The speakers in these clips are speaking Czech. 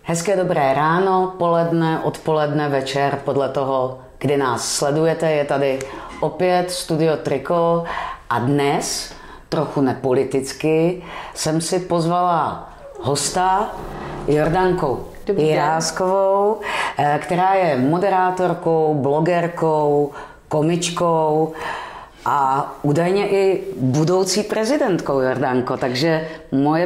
Hezké dobré ráno, poledne, odpoledne, večer, podle toho, kdy nás sledujete. Je tady opět Studio Triko a dnes, trochu nepoliticky, jsem si pozvala hosta Jordanku Jiráskovou, která je moderátorkou, blogerkou, komičkou a údajně i budoucí prezidentkou, Jordanko. Takže moje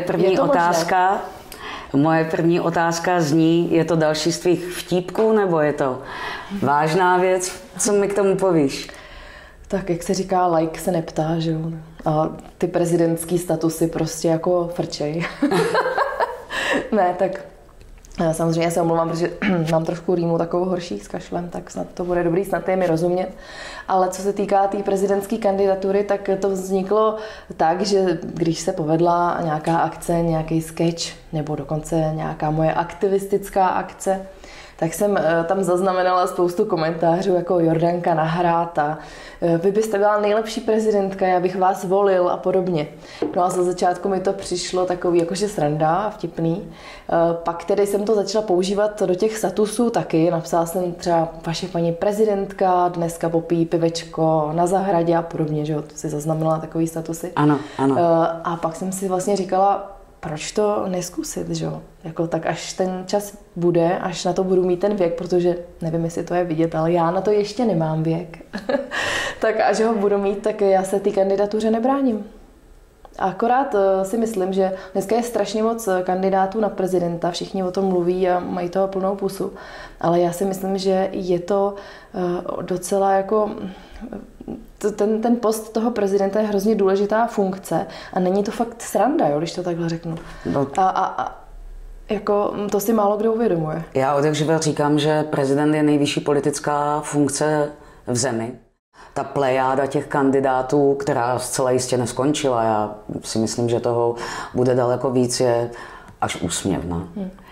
první otázka zní, je to další z tvých vtípků, nebo je to vážná věc? Co mi k tomu povíš? Tak, jak se říká, like se neptá, že jo? A ty prezidentský statusy prostě jako frčej. Ne, tak samozřejmě se omlouvám, protože mám trošku rýmu takovou horší s kašlem, tak snad to bude dobrý, snad je mi rozumět. Ale co se týká té prezidentské kandidatury, tak to vzniklo tak, že když se povedla nějaká akce, nějaký sketch nebo dokonce nějaká moje aktivistická akce, tak jsem tam zaznamenala spoustu komentářů jako Jordanka nahrát a vy byste byla nejlepší prezidentka, já bych vás volil a podobně. No a za začátku mi to přišlo takový jakože sranda a vtipný. Pak tedy jsem to začala používat do těch statusů taky. Napsala jsem třeba vaše paní prezidentka, dneska popíjí pivečko na zahradě a podobně, že jo, to si zaznamenala takový statusy. Ano, ano. A pak jsem si vlastně říkala, proč to neskusit, že jo? Jako, tak až ten čas bude, až na to budu mít ten věk, protože nevím, jestli to je vidět, ale já na to ještě nemám věk. Tak až ho budu mít, tak já se té kandidatuře nebráním. Akorát si myslím, že dneska je strašně moc kandidátů na prezidenta, všichni o tom mluví a mají toho plnou pusu, ale já si myslím, že je to docela jako... Ten post toho prezidenta je hrozně důležitá funkce a není to fakt sranda, jo, když to takhle řeknu. No. A jako to si málo kdo uvědomuje. Já odjakživa říkám, že prezident je nejvyšší politická funkce v zemi. Ta plejáda těch kandidátů, která zcela jistě neskončila, já si myslím, že toho bude daleko víc, je až úsměvná.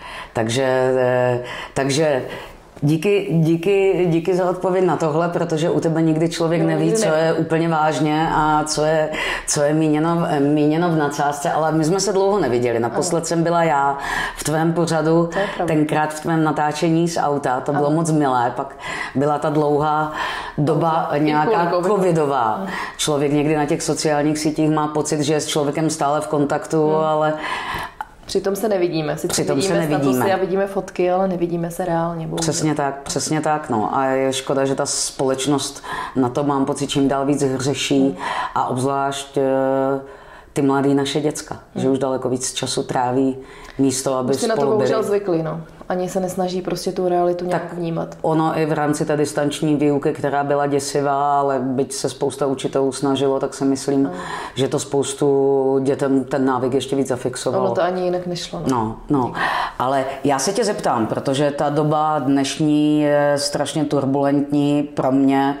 Takže díky za odpověď na tohle, protože u tebe nikdy člověk neví, co je úplně vážně a co je míněno v nadsázce, ale my jsme se dlouho neviděli. Naposled jsem byla já v tvém pořadu, tenkrát v tvém natáčení z auta, to bylo moc milé, pak byla ta dlouhá doba nějaká covidová. Člověk někdy na těch sociálních sítích má pocit, že je s člověkem stále v kontaktu, ale... Přitom se nevidíme. Statusy a vidíme fotky, ale nevidíme se reálně. Bohužel. Přesně tak. No. A je škoda, že ta společnost na to, mám pocit, čím dál víc hřeší a obzvlášť ty mladý naše děcka, že už daleko víc času tráví místo, aby spolu byli. na to bohužel zvykli, no. Ani se nesnaží prostě tu realitu nějak vnímat. Ono i v rámci té distanční výuky, která byla děsivá, ale byť se spousta učitelů snažilo, tak si myslím, že to spoustu dětem ten návyk ještě víc zafixovalo. Ono to ani jinak nešlo. No. Ale já se tě zeptám, protože ta doba dnešní je strašně turbulentní pro mě.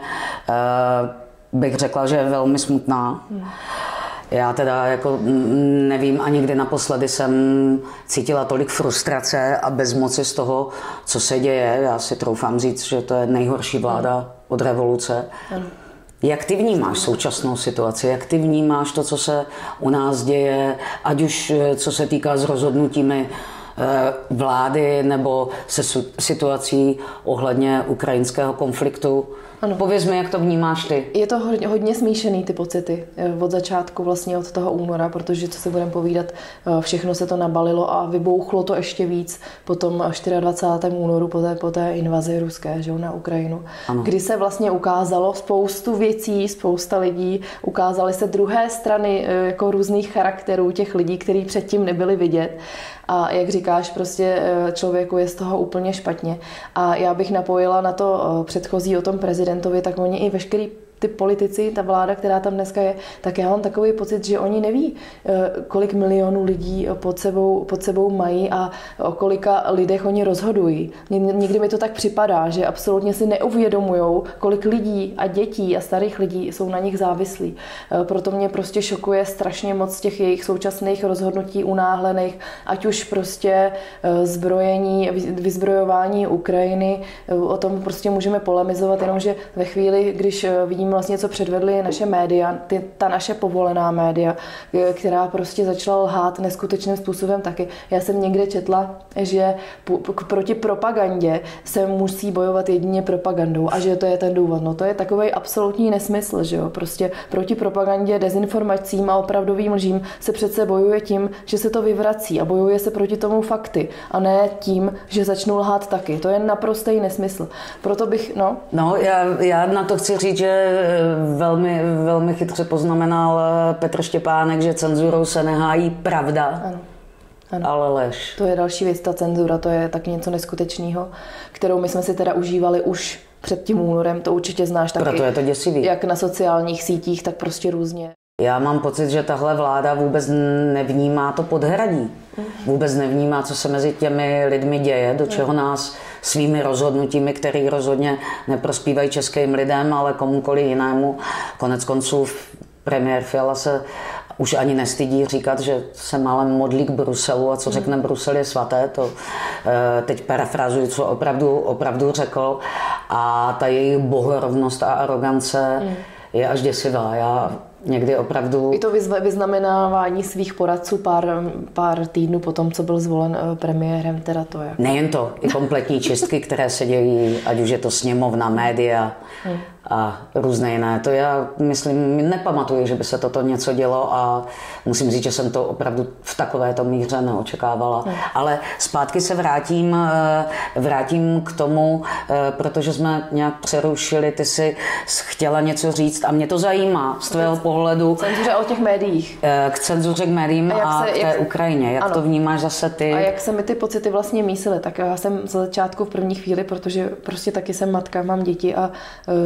Bych řekla, že je velmi smutná. Já teda jako nevím ani kdy naposledy jsem cítila tolik frustrace a bezmoci z toho, co se děje. Já si troufám říct, že to je nejhorší vláda od revoluce. Jak ty vnímáš současnou situaci? Jak ty vnímáš to, co se u nás děje, ať už co se týká s rozhodnutími vlády nebo se situací ohledně ukrajinského konfliktu? Ano. Pověz mi, jak to vnímáš ty. Je to hodně smíšený ty pocity od začátku, vlastně od toho února, protože co si budeme povídat, všechno se to nabalilo a vybouchlo to ještě víc po tom 24. únoru, po té invazi ruské, že, na Ukrajinu. Ano. Kdy se vlastně ukázalo spoustu věcí, spousta lidí, ukázaly se druhé strany jako různých charakterů těch lidí, kteří předtím nebyli vidět. A jak říkáš, prostě člověku je z toho úplně špatně. A já bych napojila na to předchozí o tom prezidentovi, tak oni i veškerý ty politici, ta vláda, která tam dneska je, tak já mám takový pocit, že oni neví, kolik milionů lidí pod sebou mají a o kolika lidech oni rozhodují. Někdy mi to tak připadá, že absolutně si neuvědomujou, kolik lidí a dětí a starých lidí jsou na nich závislí. Proto mě prostě šokuje strašně moc těch jejich současných rozhodnutí unáhlených, ať už prostě vyzbrojování Ukrajiny, o tom prostě můžeme polemizovat, jenomže ve chvíli, když vidíme vlastně, co předvedly naše média, ta naše povolená média, která prostě začala lhát neskutečným způsobem taky. Já jsem někde četla, že proti propagandě se musí bojovat jedině propagandou a že to je ten důvod. No to je takovej absolutní nesmysl, že jo. Prostě proti propagandě, dezinformacím a opravdovým lžím se přece bojuje tím, že se to vyvrací a bojuje se proti tomu fakty a ne tím, že začnou lhát taky. To je naprostý nesmysl. Proto bych, No, já na to chci říct, že velmi, velmi chytře poznamenal Petr Štěpánek, že cenzurou se nehájí pravda, ano. Ale lež. To je další věc, ta cenzura, to je taky něco neskutečného, kterou my jsme si teda užívali už před tím únorem, to určitě znáš taky. Proto je to děsivý. Jak na sociálních sítích, tak prostě různě. Já mám pocit, že tahle vláda vůbec nevnímá to podhradí. Vůbec nevnímá, co se mezi těmi lidmi děje, do čeho nás svými rozhodnutími, které rozhodně neprospívají českým lidem, ale komukoliv jinému. Konec konců premiér Fiala se už ani nestydí říkat, že se málem modlí k Bruselu a co řekne Brusel je svaté. To teď parafrázuji, co opravdu řekl. A ta jejich bohorovnost a arogance je až děsivá. Já někdy opravdu... I to vyznamenávání svých poradců pár týdnů po tom, co byl zvolen premiérem, teda to je. Nejen to, i kompletní čistky, které se dějí, ať už je to sněmovna, média a různé jiné. To já myslím, nepamatuji, že by se toto něco dělo a musím říct, že jsem to opravdu v takovéto míře neočekávala. Ale zpátky se vrátím k tomu, protože jsme nějak přerušili, ty jsi chtěla něco říct a mě to zajímá z tvého pohledu. Cenzuře o těch médiích. K cenzuře k médiím a k té Ukrajině. Jak to vnímáš zase ty? A jak se mi ty pocity vlastně mísily, tak já jsem za začátku v první chvíli, protože prostě taky jsem matka, mám děti a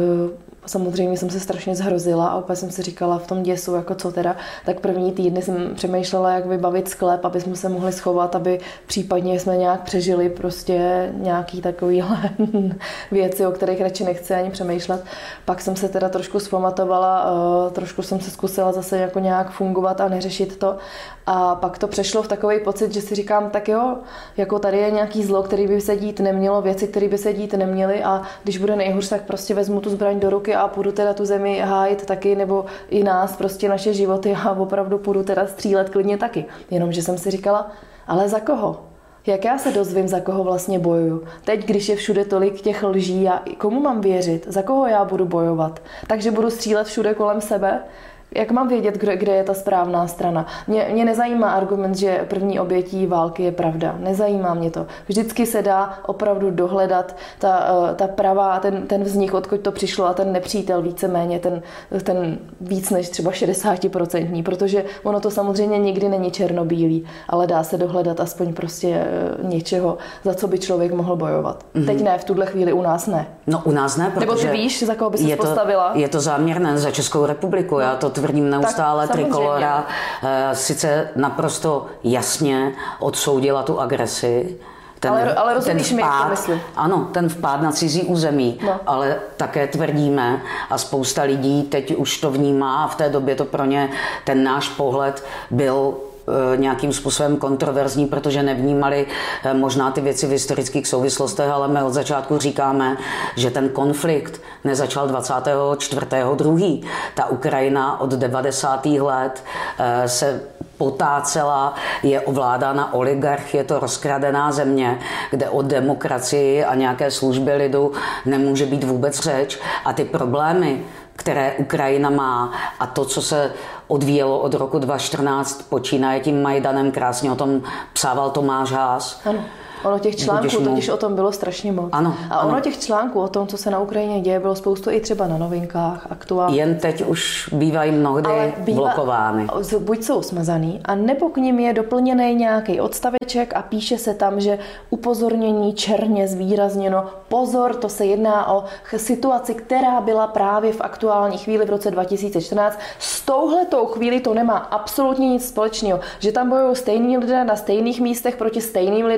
samozřejmě jsem se strašně zhrozila a opět jsem si říkala v tom děsu, jako co teda, tak první týdny jsem přemýšlela, jak vybavit sklep, aby jsme se mohli schovat, aby případně jsme nějak přežili prostě nějaký takovýhle věci, o kterých radši nechci ani přemýšlet. Pak jsem se teda trošku zpamatovala, trošku jsem se zkusila zase jako nějak fungovat a neřešit to. A pak to přešlo v takový pocit, že si říkám, tak jo, jako tady je nějaký zlo, který by se dít nemělo, věci, které by se dít neměly a když bude nejhůř, tak prostě vezmu tu zbraň do ruky a půjdu teda tu zemi hájit taky, nebo i nás, prostě naše životy a opravdu půjdu teda střílet klidně taky. Jenomže jsem si říkala, ale za koho? Jak já se dozvím, za koho vlastně bojuju? Teď, když je všude tolik těch lží, a komu mám věřit? Za koho já budu bojovat? Takže budu střílet všude kolem sebe? Jak mám vědět, kde je ta správná strana? Mě nezajímá argument, že první obětí války je pravda. Nezajímá mě to. Vždycky se dá opravdu dohledat ta pravá, ten vznik, odkud to přišlo a ten nepřítel víceméně, ten víc než třeba 60%, protože ono to samozřejmě nikdy není černobílý, ale dá se dohledat aspoň prostě něčeho, za co by člověk mohl bojovat. Teď ne, v tuhle chvíli u nás ne. No u nás ne, protože... Nebo ty víš, za koho by se postavila? Je to záměrné za Českou republiku, já to tvrdím neustále, Trikolora sice naprosto jasně odsoudila tu agresi. Ale rozumíš mi, jak to myslím. Ano, ten vpád na cizí území, ale také tvrdíme a spousta lidí teď už to vnímá a v té době to pro ně ten náš pohled byl nějakým způsobem kontroverzní, protože nevnímali možná ty věci v historických souvislostech, ale my od začátku říkáme, že ten konflikt nezačal 24.2. Ta Ukrajina od 90. let se potácela, je ovládána oligarchy, je to rozkradená země, kde o demokracii a nějaké služby lidu nemůže být vůbec řeč a ty problémy, které Ukrajina má a to, co se odvíjelo od roku 2014, počínaje tím Majdanem, krásně o tom psával Tomáš Haas. Ano. Ono těch článků totiž o tom bylo strašně moc. Ono těch článků o tom, co se na Ukrajině děje, bylo spoustu i třeba na Novinkách, aktuálně. Jen teď už bývají mnohdy blokovány. Buď jsou smazaný, a nebo k nim je doplněný nějaký odstaveček a píše se tam, že upozornění černě zvýrazněno. Pozor, to se jedná o situaci, která byla právě v aktuální chvíli v roce 2014. S touhletou chvíli to nemá absolutně nic společného. Že tam bojují stejní lidé na stejných místech proti stejným lidem,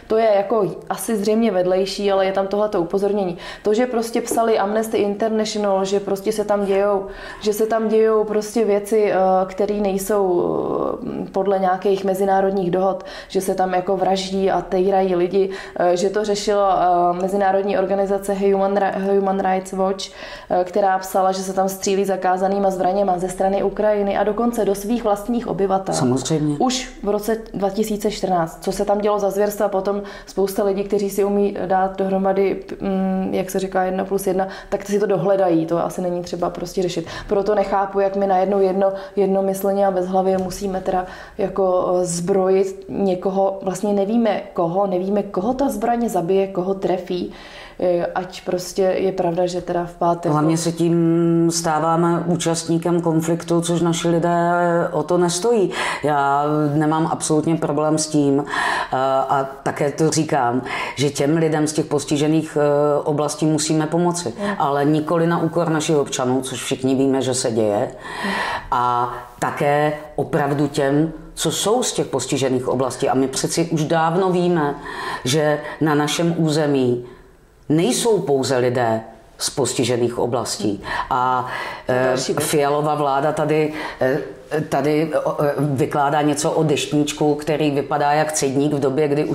To je jako asi zřejmě vedlejší, ale je tam tohleto upozornění. To, že prostě psali Amnesty International, že prostě se tam dějou prostě věci, které nejsou podle nějakých mezinárodních dohod, že se tam jako vraždí a týrají lidi, že to řešila mezinárodní organizace Human Rights Watch, která psala, že se tam střílí zakázanýma zbraněma ze strany Ukrajiny a dokonce do svých vlastních obyvatel. Samozřejmě. Už v roce 2014. Co se tam dělo za zvěrstva, potom spousta lidí, kteří si umí dát dohromady, jak se říká 1+1, tak si to dohledají. To asi není třeba prostě řešit. Proto nechápu, jak my najednou jednomyslně a bezhlavě musíme teda jako zbrojit někoho, vlastně nevíme koho ta zbraně zabije, koho trefí, ať prostě je pravda, že teda v pátek... Hlavně se tím stáváme účastníkem konfliktu, což naši lidé o to nestojí. Já nemám absolutně problém s tím a také to říkám, že těm lidem z těch postižených oblastí musíme pomoci, ale nikoli na úkor našich občanů, což všichni víme, že se děje, a také opravdu těm, co jsou z těch postižených oblastí. A my přeci už dávno víme, že na našem území nejsou pouze lidé z postižených oblastí. A Fialova vláda tady vykládá něco o deštníčku, který vypadá jak cedník v době, kdy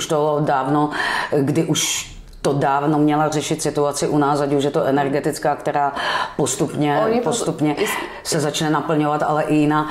už to dávno měla řešit situaci u nás, ať už je to energetická, která postupně se začne naplňovat, ale i jiná.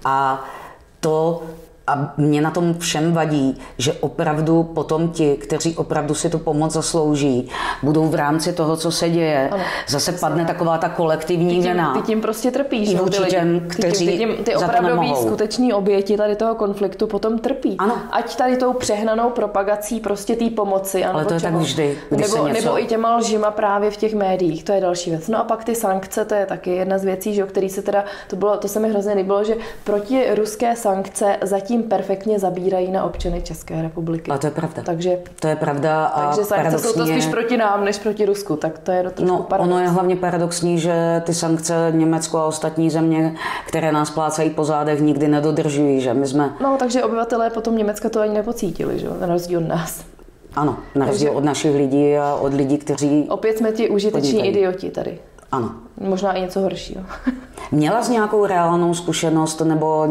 A mě na tom všem vadí, že opravdu potom ti, kteří opravdu si tu pomoc zaslouží, budou v rámci toho, co se děje, zase padne taková ta kolektivní vina. Ty tím prostě trpíš. I vůči těm, kteří ty opravdoví skuteční oběti tady toho konfliktu potom trpí. Ano. Ať tady tou přehnanou propagací prostě té pomoci. Ale to je tak vždy, když se něco... Nebo i těma lžima právě v těch médiích, to je další věc. No a pak ty sankce, to je taky jedna z věcí, že, o který se teda, to se mi hrozně líbilo, že protiruské sankce zatím perfektně zabírají na občany České republiky. A to je pravda. Takže to je pravda a takže sankce jsou to spíš proti nám, než proti Rusku, tak to je trošku paradox. Ono je hlavně paradoxní, že ty sankce Německo a ostatní země, které nás plácají po zádech, nikdy nedodržují, že my jsme... No, takže obyvatelé potom Německa to ani nepocítili, že? Na rozdíl od nás. Ano, na rozdíl od našich lidí a od lidí, kteří... Opět jsme ti užiteční idioti tady. Ano. Možná i něco horšího. Měla jsi nějakou reálnou zkušenost nebo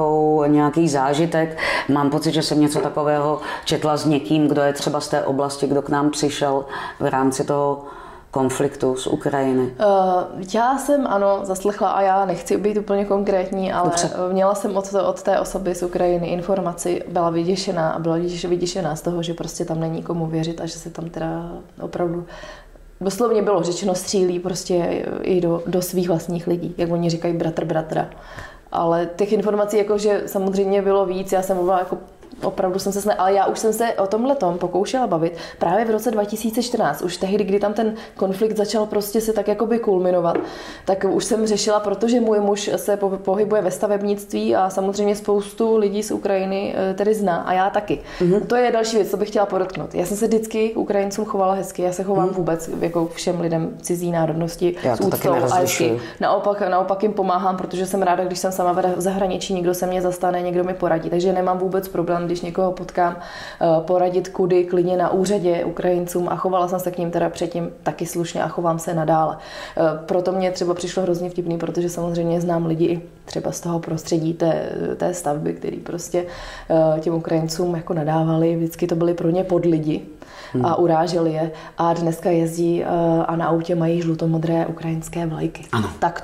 nějaký zážitek? Mám pocit, že jsem něco takového četla s někým, kdo je třeba z té oblasti, kdo k nám přišel v rámci toho konfliktu z Ukrajiny. Já jsem, zaslechla, a já nechci být úplně konkrétní, ale měla jsem od té osoby z Ukrajiny informaci, byla vyděšená z toho, že prostě tam není komu věřit a že se tam teda opravdu doslovně bylo řečeno, střílí prostě i do svých vlastních lidí, jak oni říkají bratra. Ale těch informací jakože samozřejmě bylo víc, já jsem mluvila jako opravdu jsem se ale já už jsem se o tomhletom pokoušela bavit právě v roce 2014, už tehdy, kdy tam ten konflikt začal prostě se tak jakoby kulminovat, tak už jsem řešila, protože můj muž se pohybuje ve stavebnictví a samozřejmě spoustu lidí z Ukrajiny tedy zná a já taky. To je další věc, co bych chtěla podotknout. Já jsem se vždycky k Ukrajincům chovala hezky, já se chovám vůbec jako všem lidem cizí národnosti s úctou a hezky. Naopak jim pomáhám, protože jsem ráda, když jsem sama v zahraničí, někdo se mě zastane, někdo mi poradí, takže nemám vůbec problém, když někoho potkám, poradit kudy, klidně na úřadě Ukrajincům a chovala jsem se k ním teda předtím taky slušně a chovám se nadále. Proto mě třeba přišlo hrozně vtipný, protože samozřejmě znám lidi i třeba z toho prostředí té stavby, který prostě těm Ukrajincům jako nadávali, vždycky to byli pro ně podlidi a uráželi je a dneska jezdí a na autě mají žlutomodré ukrajinské vlajky. Ano. Tak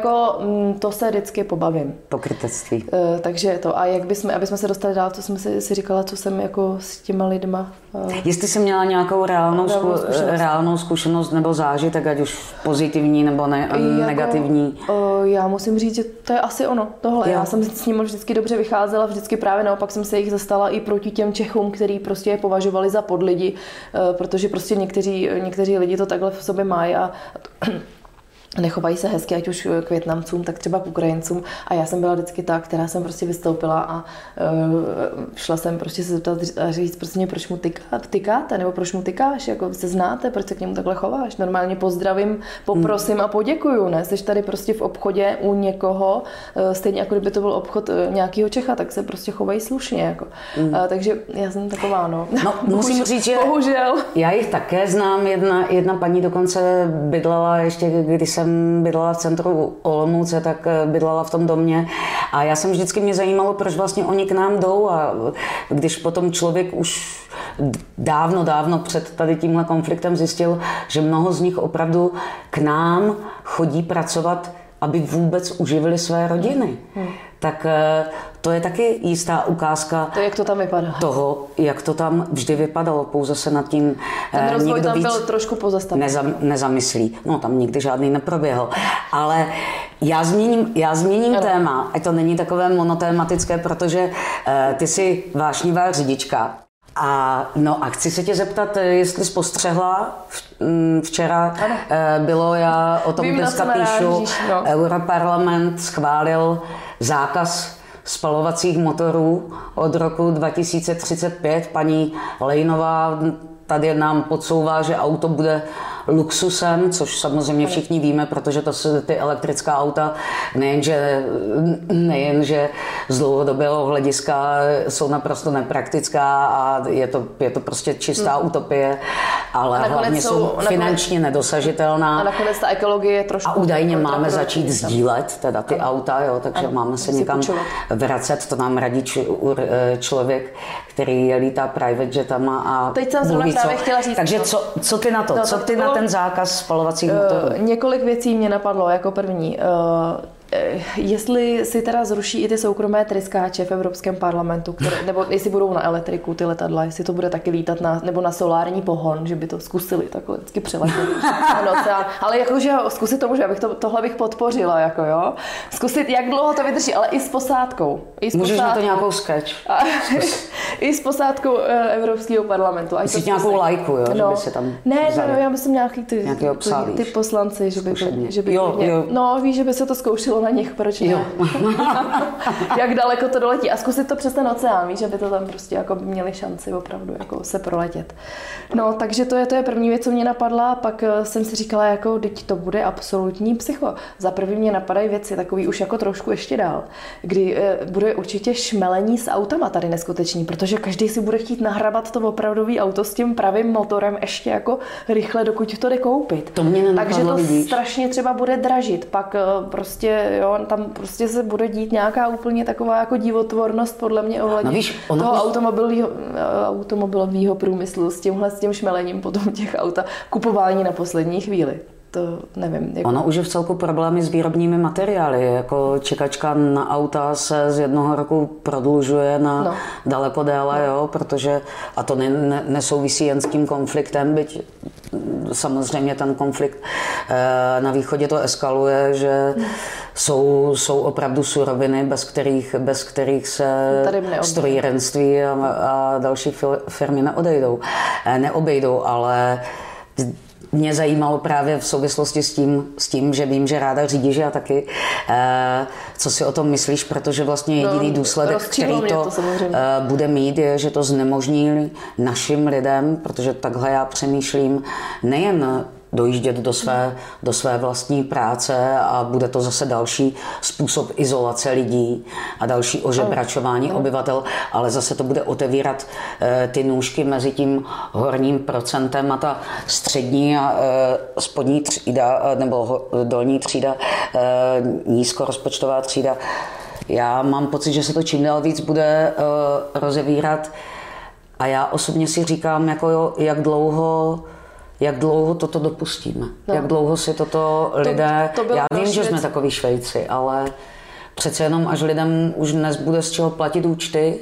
to se vždycky pobavím. Pokrytectví. Takže to. A aby jsme se dostali dál, co jsem si říkala, co jsem jako s těma lidma... Jestli jsi měla nějakou reálnou zkušenost nebo zážitek, ať už pozitivní nebo negativní? Já musím říct, že to je asi ono, tohle. Já jsem s ním vždycky dobře vycházela, vždycky právě naopak jsem se jich zastala i proti těm Čechům, který prostě je považovali za podlidi, protože prostě někteří lidi to takhle v sobě mají nechovají se hezky, ať už k Vietnamcům, tak třeba k Ukrajincům. A já jsem byla vždycky ta, která jsem prostě vystoupila a šla jsem prostě se zeptat a říct prostě mě, proč mu tykáte, nebo proč mu tykáš, jako se znáte, proč se k němu takhle chováš. Normálně pozdravím, poprosím a poděkuju, ne? Jsi tady prostě v obchodě u někoho, stejně jako kdyby to byl obchod nějakého Čecha, tak se prostě chovají slušně, jako. Takže já jsem taková, no. Musím říct, že bohužel. Já jich také znám, jedna paní dokonce bydlela ještě, když jsem bydlela v centru Olomouce, tak bydlela v tom domě a já jsem vždycky mě zajímalo, proč vlastně oni k nám jdou a když potom člověk už dávno před tady tímhle konfliktem zjistil, že mnoho z nich opravdu k nám chodí pracovat, aby vůbec uživili své rodiny. Tak to je taky jistá ukázka jak to tam vypadá. Toho, jak to tam vždy vypadalo. Pouze se nad tím ten rozvoj tam byl trošku pozastaven. Nezamyslí. No, tam nikdy žádný neproběhl. Ale já změním téma, ať to není takové monotématické, protože ty jsi vášnivá řidička. A chci se tě zeptat, jestli jsi postřehla, včera bylo, já o tom dneska píšu, Europarlament schválil zákaz spalovacích motorů od roku 2035. Paní Lejnová tady nám podsouvá, že auto bude luxusem, což samozřejmě všichni víme, protože to jsou ty elektrická auta nejenže z dlouhodobého hlediska jsou naprosto nepraktická a je to prostě čistá utopie, ale hlavně jsou finančně nedosažitelná. A nakonec ta ekologie je trošku... A údajně máme začít sdílet teda ty auta, takže máme se někam vracet, to nám radí člověk, který lítá private jetama a teď jsem zrovna právě chtěla říct. Takže co ty na to? Co ty na ten zákaz spalovacích motorů? Několik věcí mě napadlo jako první. Jestli si teda zruší i ty soukromé tryskáče v Evropském parlamentu, nebo jestli budou na elektriku ty letadla, jestli to bude taky lítat nebo na solární pohon, že by to zkusili takhle vždycky přeletět. Ale jakože zkusit to může, tohle bych podpořila, jako jo. Zkusit, jak dlouho to vydrží, ale i s posádkou. Můžeš na to nějakou sketch. I s posádkou Evropského parlamentu. Myslíš nějakou lajku, jo? Že by se tam já myslím nějaký ty poslanci, že by no víš, že by se to zkoušelo na nich, proč ne? Jak daleko to doletí a zkusit to přes ten oceán, víš, aby to tam prostě jako by měli šanci opravdu jako se proletět. No, takže to je první věc, co mě napadla, pak jsem si říkala, jako teď to bude absolutní psycho. Za první mě napadají věci takový už jako trošku ještě dál, kdy bude určitě šmelení s autama tady neskutečný, protože každý si bude chtít nahrabat to opravdový auto s tím pravým motorem ještě jako rychle, dokud to jde koupit. To mě takže to vidíš. Strašně třeba bude dražit, pak prostě tam prostě se bude dít nějaká úplně taková jako divotvornost podle mě ohledně toho automobilového průmyslu s tím šmelením potom těch auta, kupování na poslední chvíli. To nevím. Jako... Ono už je v celku problémy s výrobními materiály. Jako čekačka na auta se z jednoho roku prodlužuje na daleko déle, protože, a to nesouvisí jen s tím konfliktem, byť samozřejmě ten konflikt na východě to eskaluje, že jsou opravdu suroviny, bez kterých se strojírenství a další firmy neobejdou, ale mě zajímalo právě v souvislosti s tím, že vím, že ráda řídíš a taky, co si o tom myslíš, protože vlastně jediný důsledek, který to bude mít, je, že to znemožní našim lidem, protože takhle já přemýšlím, nejen dojíždět do své vlastní práce a bude to zase další způsob izolace lidí a další ožebračování obyvatel, ale zase to bude otevírat ty nůžky mezi tím horním procentem a ta střední a spodní třída nebo dolní třída, nízkorozpočtová třída. Já mám pocit, že se to čím dál víc bude rozevírat a já osobně si říkám, jako jak dlouho toto dopustíme. Jak dlouho si toto lidé... Já vím, že jsme takový Švejci, ale přece jenom, až lidem už dnes bude z čeho platit účty,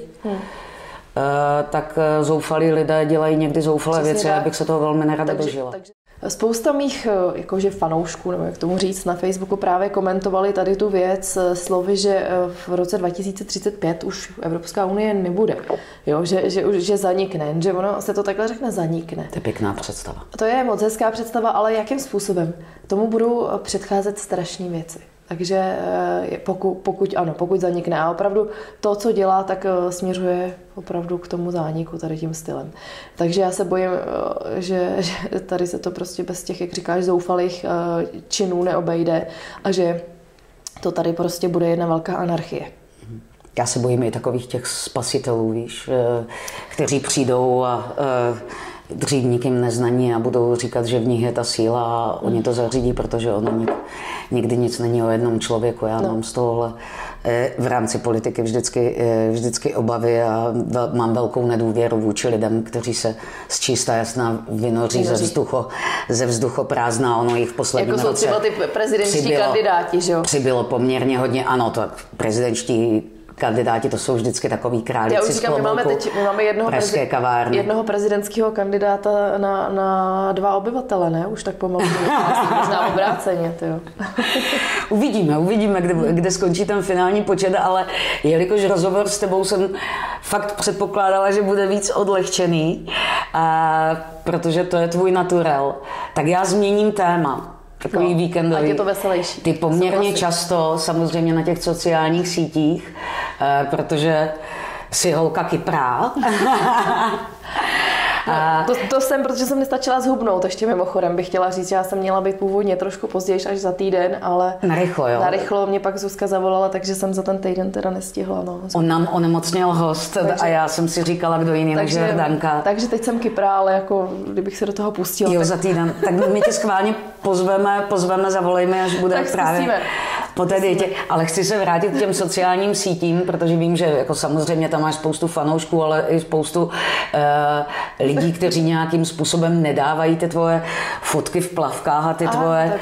tak zoufalí lidé dělají někdy zoufalé věci a já bych se toho velmi nerada dožila. Spousta mých jakože fanoušků, nebo jak tomu říct, na Facebooku právě komentovali tady tu věc slovy, že v roce 2035 už Evropská unie nebude. Jo, že zanikne, že ono se to takhle řekne, zanikne. To je pěkná představa. To je moc hezká představa, ale jakým způsobem? Tomu budou předcházet strašné věci. Takže pokud zanikne a opravdu to, co dělá, tak směřuje opravdu k tomu zániku tady tím stylem. Takže já se bojím, že tady se to prostě bez těch, jak říkáš, zoufalých činů neobejde a že to tady prostě bude jedna velká anarchie. Já se bojím i takových těch spasitelů, víš, kteří přijdou a dřív nikým neznaní a budou říkat, že v nich je ta síla a oni to zařídí, protože ono nikdy nic není o jednom člověku. Já mám z tohohle v rámci politiky vždycky obavy a mám velkou nedůvěru vůči lidem, kteří se z čistá jasná vynoří ze vzduchoprázdna. Ono jich v posledním roce... Jako jsou třeba ty prezidentští kandidáti, že jo? Přibylo poměrně hodně, ano, to prezidentští kandidáti, to jsou vždycky takový králíci z klobouku, my máme jednoho prezidentského kandidáta na 2 obyvatele, ne? Už tak pomalu možná obráceně, tyjo. Uvidíme, kde skončí ten finální počet, ale jelikož rozhovor s tebou jsem fakt předpokládala, že bude víc odlehčený, protože to je tvůj naturel, tak já změním téma. Takový víkendový. Ať je to veselější. Ty poměrně často, samozřejmě na těch sociálních sítích, protože jsi holka Kyprá. To jsem, protože jsem nestačila zhubnout, ještě mimochodem bych chtěla říct, že já jsem měla být původně trošku později, až za týden, ale narychlo mě pak Zuzka zavolala, takže jsem za ten týden teda nestihla. No. On nám onemocněl host a já jsem si říkala, kdo jiný než Jordanka. Takže teď jsem Kyprá, ale jako kdybych se do toho pustila. Jo, za týden. Tak my tě schválně pozveme, zavolejme, až bude tak právě po té dietě. Ale chci se vrátit k těm sociálním sítím, protože vím, že jako samozřejmě tam máš spoustu fanoušků, ale i spoustu lidí, kteří nějakým způsobem nedávají ty tvoje fotky v plavkách a ty tvoje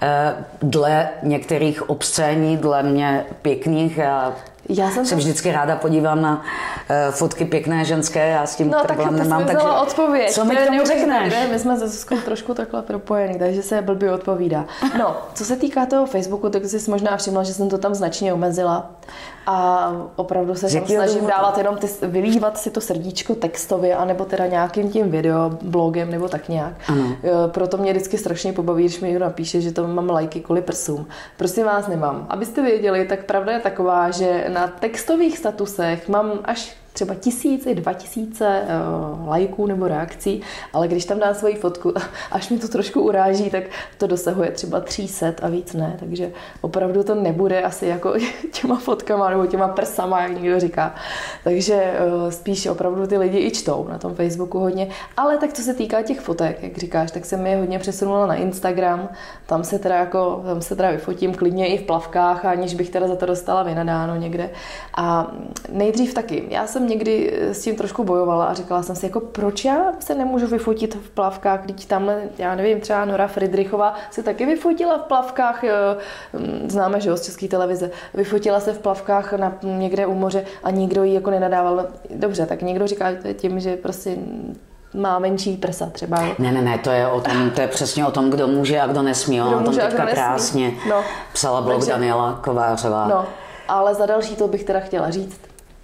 dle některých obscénních, dle mě pěkných. Já se vždycky ráda podívám na fotky pěkné ženské, já s tím problém nemám. Takže odpověď. Co mi k tomu řekneš? My jsme se Zuzkou trošku takhle propojení, takže se blbě odpovídá. No, co se týká toho Facebooku, tak jsi možná všimla, že jsem to tam značně omezila. A opravdu se snažím dávat jenom vylívat si to srdíčko textově, anebo teda nějakým tím videoblogem, nebo tak nějak. Ano. Proto mě vždycky strašně pobaví, když mi někdo napíše, že to mám lajky kvůli prsům. Prosím vás, nemám. Abyste věděli, tak pravda je taková, že na textových statusech mám až třeba 1000 i 2000 lajků nebo reakcí, ale když tam dám svoji fotku, až mi to trošku uráží, tak to dosahuje třeba 300 a víc ne, takže opravdu to nebude asi jako těma fotkama nebo těma prsama, jak někdo říká. Takže spíš opravdu ty lidi i čtou na tom Facebooku hodně, ale tak co se týká těch fotek, jak říkáš, tak jsem je hodně přesunula na Instagram, tam se teda vyfotím klidně i v plavkách, aniž bych teda za to dostala vynadáno někde. A nejdřív taky, já jsem někdy s tím trošku bojovala a říkala jsem si, jako proč já se nemůžu vyfotit v plavkách, když tamhle, já nevím, třeba Nora Friedrichová se taky vyfotila v plavkách, známe, že jo, z České televize, vyfotila se v plavkách někde u moře a nikdo jí jako nenadával. Dobře, tak někdo říká tím, že prostě má menší prsa třeba. Ne, to je přesně o tom, kdo může a kdo nesmí. Ona tam teďka krásně psala blog Daniela Kovářová. No, ale za další to bych teda chtěla říct.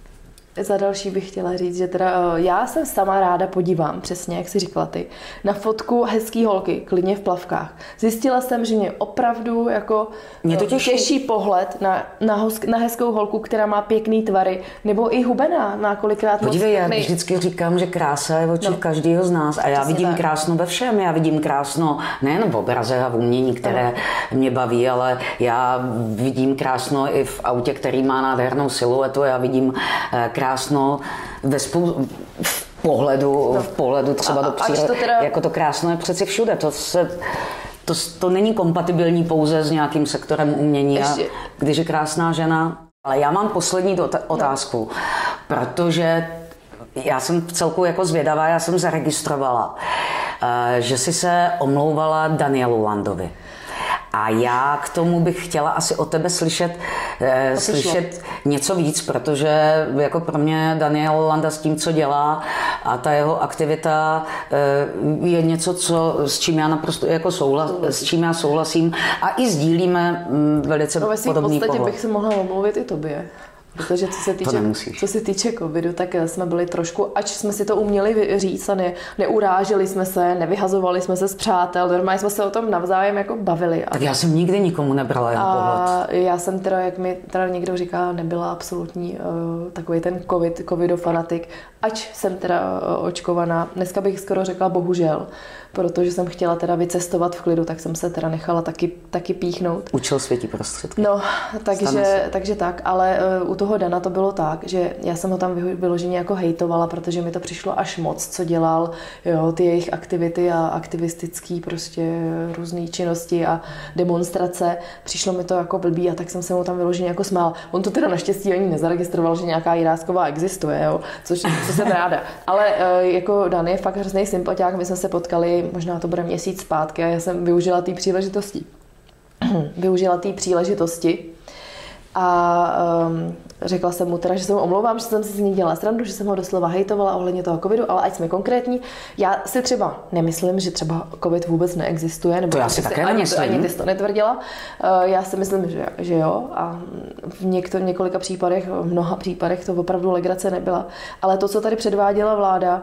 Že teda já se sama ráda podívám, přesně jak jsi říkala ty, na fotku hezký holky, klidně v plavkách. Zjistila jsem, že mě opravdu jako těší pohled na hezkou holku, která má pěkný tvary, nebo i hubená, má kolikrát moc. Podívej, já vždycky říkám, že krása je v očích každého z nás a já vidím krásno ve všem. Já vidím krásno nejen v obraze a v umění, které mě baví, ale já vidím krásno i v autě, který má nádhernou siluetu, já vidím krásno v pohledu třeba do přírody. Jako to krásno je přeci všude. To není kompatibilní pouze s nějakým sektorem umění, když je krásná žena. Ale já mám poslední otázku, protože já jsem v celku jako zvědavá, já jsem zaregistrovala, že jsi se omlouvala Danielu Landovi. A já k tomu bych chtěla asi od tebe slyšet něco víc, protože jako pro mě Daniel Landa s tím, co dělá a ta jeho aktivita je něco, s čím já naprosto jako s čím já souhlasím a i sdílíme velice podobný pohled. V podstatě bych se mohla omluvit i tobě. Protože co se týče covidu, tak jsme byli trošku, ač jsme si to uměli říct a neuráželi jsme se, nevyhazovali jsme se z přátel, normálně jsme se o tom navzájem jako bavili. Tak já jsem nikdy nikomu nebrala jeho pohled. Já jsem teda, jak mi teda někdo říká, nebyla absolutní takový ten covidofanatik, ač jsem teda očkovaná. Dneska bych skoro řekla bohužel, protože jsem chtěla teda vycestovat v klidu, tak jsem se teda nechala taky píchnout. Učil světí prostředky. No, takže tak, ale u toho Dana to bylo tak, že já jsem ho tam vyloženě jako hejtovala, protože mi to přišlo až moc, co dělal, jo, ty jejich aktivity a aktivistický prostě různé činnosti a demonstrace. Přišlo mi to jako blbý a tak jsem se mu tam vyloženě jako smál. On to teda naštěstí ani nezaregistroval, že nějaká Jirásková existuje, jo, co jsem ráda. Ale jako Dan je fakt hrozný sympatiák, my jsme se potkali, možná to bude měsíc zpátky a já jsem využila té příležitosti a řekla jsem mu teda, že se mu omlouvám, že jsem si z ní dělala srandu, že jsem ho doslova hejtovala ohledně toho covidu, ale ať jsme konkrétní. Já si třeba nemyslím, že třeba covid vůbec neexistuje, nebo to já si také nemyslím. Ani ty jsi to netvrdila. Já si myslím, že jo, a v několika případech, v mnoha případech to opravdu legrace nebyla. Ale to, co tady předváděla vláda,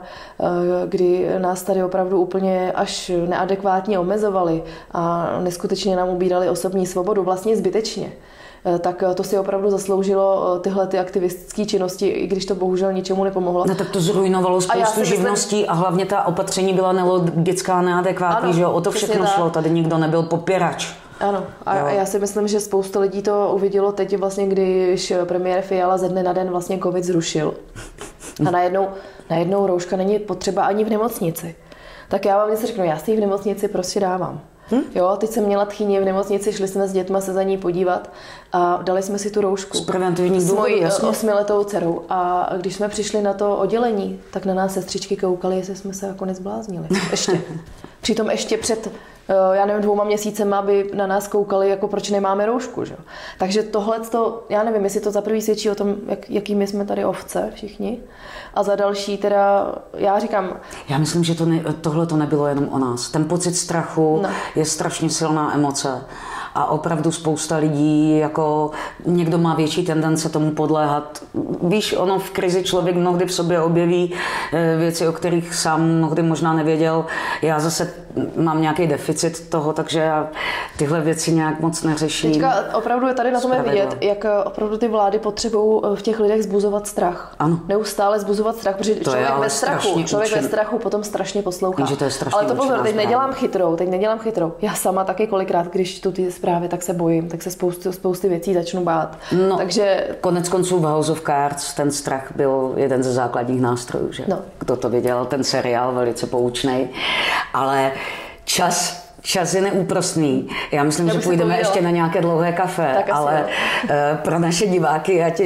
kdy nás tady opravdu úplně až neadekvátně omezovali a neskutečně nám ubírali osobní svobodu, vlastně zbytečně, tak to si opravdu zasloužilo tyhle ty aktivistické činnosti, i když to bohužel ničemu nepomohlo. No tak to zrujnovalo spoustu živností a hlavně ta opatření byla nelogická, neadekvátní, ano, že jo? O to všechno šlo, tady nikdo nebyl popěrač. Ano, a já si myslím, že spousta lidí to uvidělo teď vlastně, když premiér Fiala ze dne na den vlastně covid zrušil. A najednou rouška není potřeba ani v nemocnici. Tak já vám něco řeknu, já si ji v nemocnici prostě dávám. Jo, teď jsem měla tchýni v nemocnici, šli jsme s dětma se za ní podívat a dali jsme si tu roušku. Z preventivních důvodů, s mojí 8letou dcerou. A když jsme přišli na to oddělení, tak na nás sestřičky koukaly, jestli jsme se jako nezbláznili. Ještě. Přitom ještě před, já nevím, 2 měsícema, aby na nás koukali, jako proč nemáme roušku. Že? Takže tohleto, já nevím, jestli to za prvý svědčí o tom, jakými jsme tady ovce všichni. A za další teda, já říkám... Já myslím, že tohle to nebylo jenom o nás. Ten pocit strachu je strašně silná emoce. A opravdu spousta lidí, jako někdo má větší tendence tomu podléhat. Víš, ono v krizi člověk mnohdy v sobě objeví věci, o kterých sám mnohdy možná nevěděl. Já zase mám nějaký deficit toho, takže já tyhle věci nějak moc neřeším. Teďka opravdu je tady na tom vidět, jak opravdu ty vlády potřebují v těch lidech zbuzovat strach. Ano. Neustále zbuzovat strach, protože člověk ve strachu potom strašně poslouchá. Ale to pozor, teď nedělám chytrou. Já sama taky kolikrát, když čtu ty zprávy, tak se bojím, tak se spousty věcí začnu bát. No, takže konec konců v House of Cards ten strach byl jeden ze základních nástrojů, že? No. Kdo to viděl, ten seriál velice poučnej, ale čas je neúprosný. Já myslím, že půjdeme ještě na nějaké dlouhé kafe, ale pro naše diváky, ať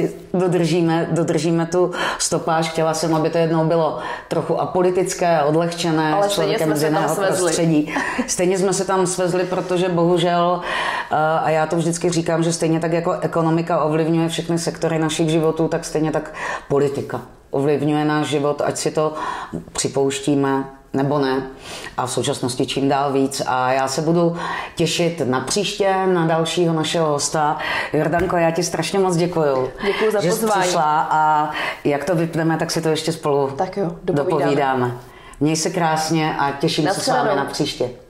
dodržíme tu stopáž. Chtěla jsem, aby to jednou bylo trochu apolitické, odlehčené, ale s člověkem z jiného prostředí. Stejně jsme se tam svezli, protože bohužel, a já to vždycky říkám, že stejně tak jako ekonomika ovlivňuje všechny sektory našich životů, tak stejně tak politika ovlivňuje náš život, ať si to připouštíme nebo ne. A v současnosti čím dál víc. A já se budu těšit na příště, na dalšího našeho hosta. Jordanko, já ti strašně moc děkuju. Děkuju za pozvání. Že jsi přišla a jak to vypneme, tak si to ještě spolu dopovídáme. Měj se krásně a těším se s vámi na příště.